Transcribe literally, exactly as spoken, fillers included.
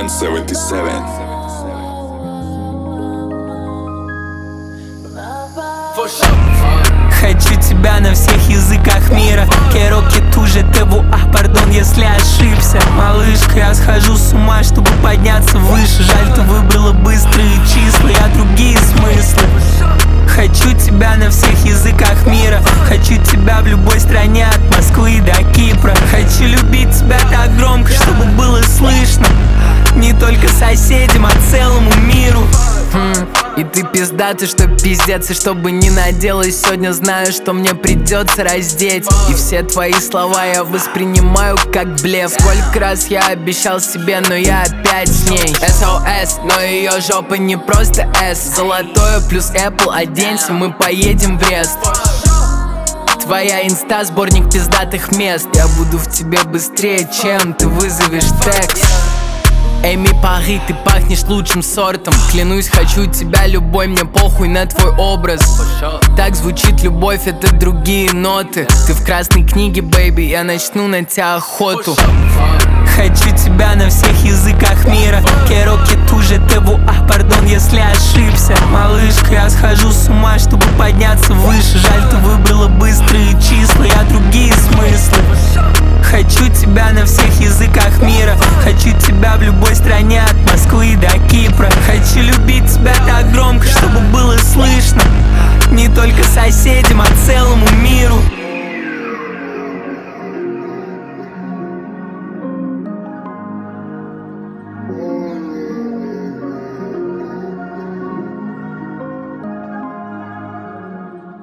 Ken семьдесят семь. Хочу тебя на всех языках мира. Quiero que tú je te vois, а, пардон, если ошибся. Малышка, я схожу с ума, чтобы подняться выше. Жаль, ты выбрала быстрые числа, я другие смыслы. Хочу тебя на всех языках мира. Хочу тебя в любой стране, от Москвы до Кипра. Хочу любить тебя так громко, чтобы было слышно не только соседям, а целому миру. Хм, и ты пиздатый, что пиздец. И чтобы не наделать, сегодня знаю, что мне придется раздеть. И все твои слова я воспринимаю как блеф. Сколько раз я обещал себе, но я опять с ней. эс о эс, но ее жопа не просто S. Золотое плюс Apple, оденься, мы поедем в Рест. Твоя инста, сборник пиздатых мест. Я буду в тебе быстрее, чем ты вызовешь текст. Эми Пари, ты пахнешь лучшим сортом. Клянусь, хочу тебя любой, мне похуй на твой образ. Так звучит любовь, это другие ноты. Ты в красной книге, бэйби, я начну на тебя охоту. Хочу тебя на всех языках мира. Quiero que tú je te vois, а, пардон, если ошибся. Малышка, я схожу с ума, чтобы подняться выше. Жаль, ты выбрала быстрые числа, я другие смыслы. Хочу тебя на всех языках мира. Хочу тебя в любой стране, от Москвы до Кипра. Хочу любить тебя так громко, чтобы было слышно не только соседям, а целому миру.